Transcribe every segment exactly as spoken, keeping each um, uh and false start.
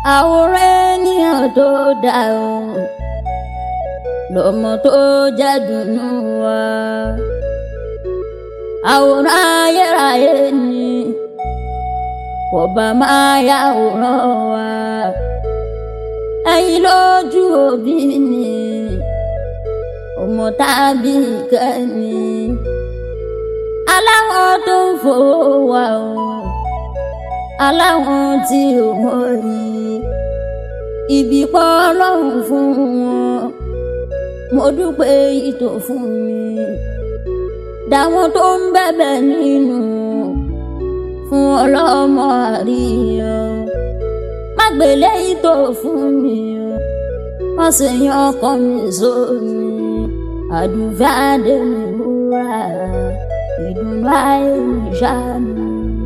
àwòrán ènìyàn tó dá o lọ́mọ tó jẹ́ dùnú wa. Àwòrán ayérayé ni kò bá máa yàwòrán wa. Ẹyin lójú òbí ni ọmọ tàbí kẹ́ni. Aláwọ̀ tó ń fowó wa o, aláwọ̀ tí ò mọ̀ yìí. Ibi pọ̀ Ọlọ́run fún wọn, mo dúpẹ́ ìtò fún mi. Dáwọn tó ń bẹ̀bẹ̀ nínú fún ọlọ́mọ àríyàn. Má gbélé ìtò fún mi o, wọ́n sì yan ọkọ mi sómi. Àdùfẹ́ adé mi wúrà, ìdùnnú ayé mi ṣáà mi.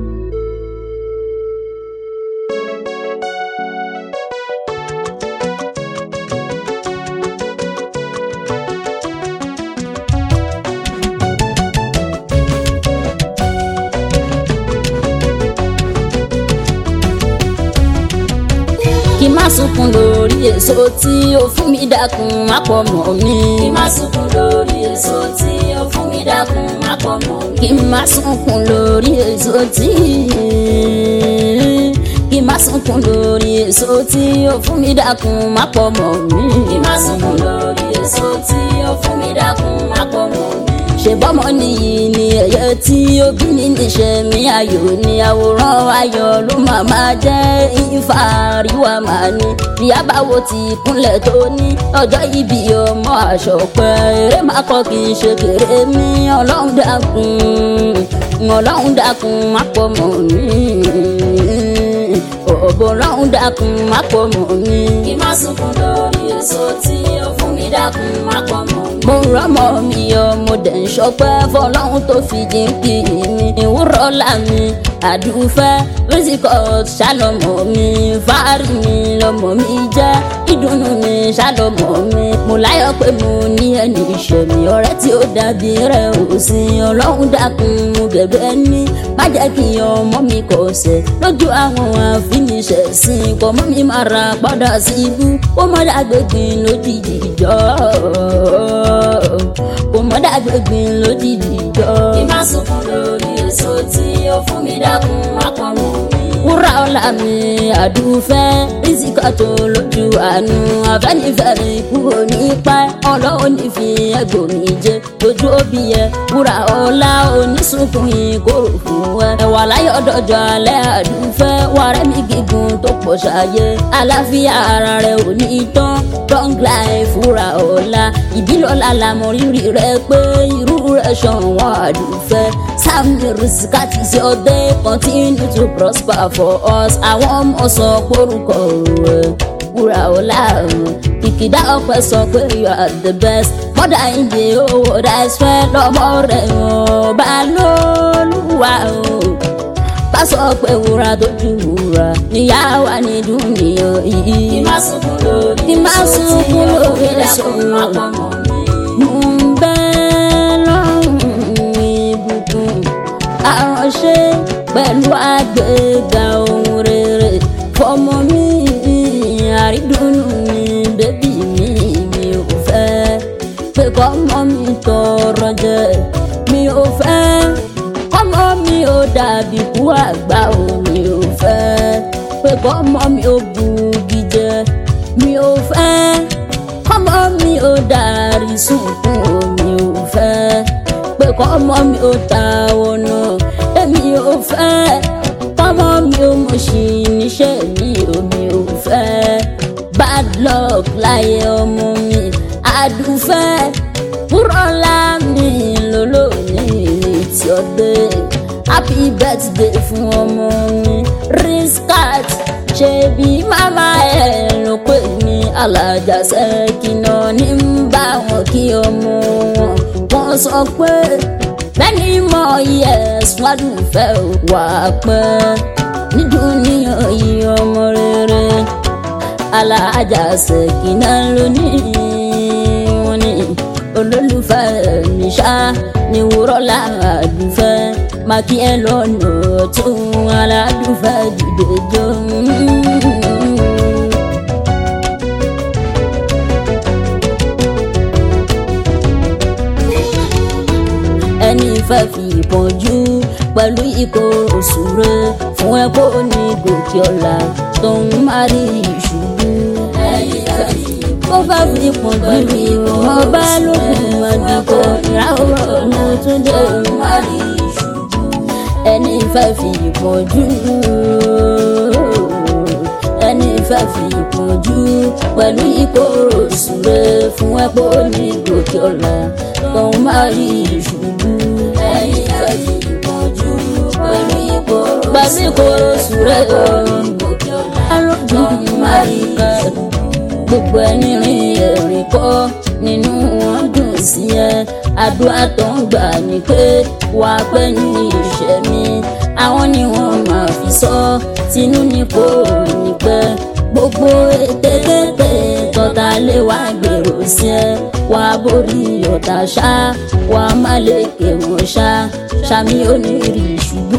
Kí má sunkún lórí èso tí ó fún mi, dákun má pọ̀ mọ́ mi. Kí má sunkún lórí èso tí ó fún mi, dákun má pọ̀ mọ́ mi. Kí má sunkún lórí èso tí Kí má sunkún lórí èso tí ó fún mi, dákun má pọ̀ mọ́ mi. Kí má sunkún lórí èso tí ó fún mi, dákun má pọ̀ mọ́ mi. Ṣé bọ́mọ nìyí ni ẹ̀yẹ tí ó bí ní níṣẹ́ mi? Ayọ̀ ni àwòrán ayọ̀ ló máa máa jẹ́ ìfàríwá màá ní. Bí a bá wo ti kúnlẹ̀ tó ní ọjọ́ ìbí ọmọ àṣọpẹ́, eré máa kọ́ kì í ṣe kéré mi. Ọlọ́run dákun, Ọlọ́run dákun má pọ̀ mọ́ mi. Ọ̀bọ̀ Ọlọ́run dákun má pọ̀ mọ́ mi. Kí má sunkún lórí èso tí ó fún mi, dákun má pọ̀ mọ́ mi. Mo rọ́mọ mi yọ, mo dẹ̀ ń ṣọpẹ́ fọlọ́run tó fi jíǹkì mi. Ìwúrọ̀ là mi àdúfẹ́ rísíkọ̀ ṣàlọ́mọ mi. Fáàrí mi lọ́mọ mi jẹ́, ìdùnnú mi ṣàlọ́mọ mi. Mo láyọ̀ pé mo ní ẹni ìṣẹ̀mí, ọ̀rẹ́ tí ó dàbí rẹ̀ ò sí. Ọlọ́run dákun mo bẹ̀bẹ̀ ní, má jẹ́ kí ọmọ mi kọsẹ̀ lójú àwọn àfiníṣẹ̀ sí. Kọ́ mọ́ mi máa ra padà sí ibú, ó mọ́ dàgbégbin lójijì jọ. Kò mọ́ dàgbégbin lójijì jọ. Kí má sunkún lórí èso tí ó fún mi, dákun má pọ̀ mọ́ mi. Wúrà ọlá mi àdúfẹ́ rísíkà tó lójú àánú. Afẹ́nifẹ́re ikú òní pa Ọlọ́run ní fi ẹ̀gbọ́n mi jẹ lójú òbí ẹ. Wúrà ọlá onísunkún ìkorò fún ẹ. Ẹ̀wà láyọ̀ dọ̀jọ́ alẹ́ àdúfẹ́, wàrẹ́ mi gígùn tó pọ̀ ṣàyẹ. Àlàáfíà ara rẹ̀ ò ní tán, long life wúrà ọlá. Ìbílọ́lá làmọ̀ rírì rẹ̀ pé irú rẹ̀ ṣọ̀wọ́n àdúfẹ́. Sáàmì rísíkà ti ṣe ọdẹ, continue to prosper for us. Àwọn ọmọ sọ pórúkọ rẹ̀ wúrà ọlá o. Kìkìdá ọpẹ́ sọ pé you are the best. Mọ́dà ìdè owó dáìsẹ́ lọ́mọ rẹ̀ wọ́n bá lóluwà o. Bá sọ pé wúrà tó ju wúrà níyà wà ní dúnìyà yìí. Kí má sunkún lórí Kí má sunkún lórí èso má pọ̀ mọ́ mi. mo ń bẹ lọ́rùn ìbùkún àránṣẹ́ pẹ̀lú àgbéga ohun rere fọmọ mi. Àrídùnnú mi bébí mi, mi ò fẹ́ pé kọ́mọ mi tọrọ jẹ. Mi ò fẹ́ kọ́mọ mi ò dàbí kú àgbà o. Mi ò fẹ́ pé kọ́mọ mi ò bugi jẹ. Mi ò fẹ́ kọ́mọ mi ò darí sunkún o. Mi ò fẹ́ pé kọ́mọ mi ò ta wọnà. Èmi ò fẹ́ kọ́mọ mi ò mọ̀ sí níṣẹ́ mi o. Mi ò fẹ́ bad luck láyé ọmọ mi àdúfẹ́. Wúrọ̀lá mi lólónìí tí ó dé, happy birthday fún ọmọ mi Rizkat. Ṣé bí màmá ẹ̀ ló pè ní Alájà Ṣẹ́kínà ní ń bá wọn kí ọmọ wọn. Wọ́n sọ pé bẹ́ẹ̀ni mọ̀ iye ẹ̀sùn àdúfẹ́ wà pẹ́ nídùúníyàn yìí ọmọ rere. Alájà Ṣẹ́kínà lónìí wọn ni olólùfẹ́ mi ṣá ni Wúrọ̀lá àdúfẹ́. Má kí ẹ lọ́nà tún aládùúfẹ́ dìde jó. fẹ́ fi ìpọ́njú pẹ̀lú ìkorò súre fún ẹ kó ní gòkè ọ̀la tó ń má rí ìṣubú. ó fẹ́ fi ìpọ́njú ìwọ̀n ọba lókun àdúgbò ìràwọ̀ ní túndé má rí ìṣubú. ẹni fẹ́ fi ìpọ́njú ẹni fẹ́ fi ìpọ́njú pẹ̀lú ìkorò súre fún ẹ kó ní gòkè ọ̀la tó ń má rí ìṣubú. ẹni fẹ́ fi ìpọ́njú pẹ̀lú ìkorò pẹ̀lú ìkorò súre gòkè ọ̀la tó ń má rí ìṣubú. gbogbo ẹni rìn ẹ̀rìn kọ́ nínú wọn dùn sí ẹ àdúrà tó ń gbà ní pé wà á pẹ́ ní iṣẹ́ mi àwọn ni wọ́n máa fi sọ tinú ní kò ní pẹ́ gbogbo ètekéte tọ́ta lé wá gbèrò sí ẹ wà á borí ọ̀tá ṣá wà á má lè ké wọn ṣá ṣàmì onírì ṣubú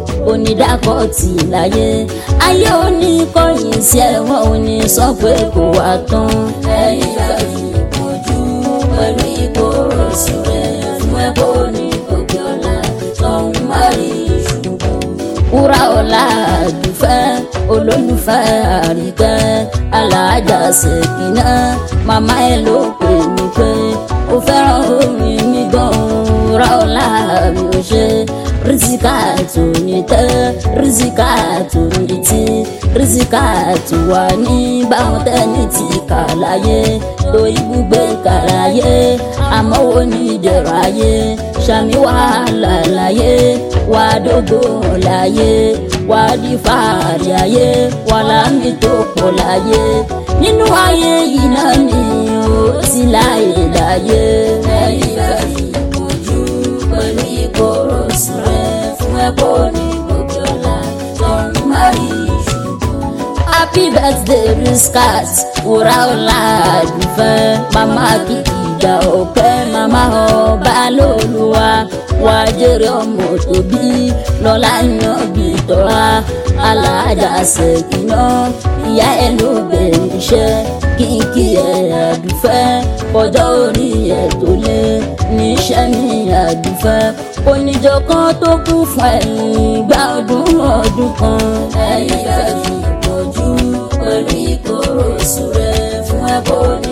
onídàkọ̀tì láyé ayé oníkọ̀yìn sí ẹ̀wọ̀n òní sọ pé kò wá tán. ẹni fẹ́ fi ìpọ́njú pẹ̀lú ìkorò súre fún ẹ kó ní gòkè ọ̀la tó ń má rí ìṣubú. wúrà ọ̀la àdùfẹ́ olólùfẹ́ àríkẹ́ aláàjà ṣèkínà màmá ẹ̀ ló pè mí pé ó fẹ́ràn orin mi gan-an wúrà ọ̀la mi ò ṣe rizika tó ní tẹ́ rizika tó ní tí rizika tó wà ní báwọn tẹ́ni tí kà láyé tó ibùgbé kà láyé àmọ́ wo ní ìdẹ̀rọ ayé ṣàmì wàhálà láyé wà dógò láyé wà di fàárì ayé wà lámì tó pọ̀ láyé nínú ayé yìí náà ni ó ti láyé láyé. ẹni fẹ́ fi ìpọ́njú pẹ̀lú ìkorò súre fún ẹ kó ní gòkè ọ̀la tó ń má rí ìṣubú. happy birthday Rizkat wúrà ọ̀la àdùfẹ́ màmá kìkì ìgbà ọ̀pẹ màmá ọba lóluwà wà jèrè ọmọ tóbi lọ́la yan bí tọ́ra aláàjà ṣèkínà ìyá ẹ̀ ló bẹ̀rẹ̀ iṣẹ́ kíkì ẹ̀ àdùfẹ́ ọjọ́ orí ẹ̀ tó lé níṣẹ́ mi àdùfẹ́ oníjọ kan tó kún fún ẹ̀yìn gba ọdún ọdún kan. ẹni fẹ́ fi ìpọ́njú pẹ̀lú ìkorò súre fún ẹ kó ní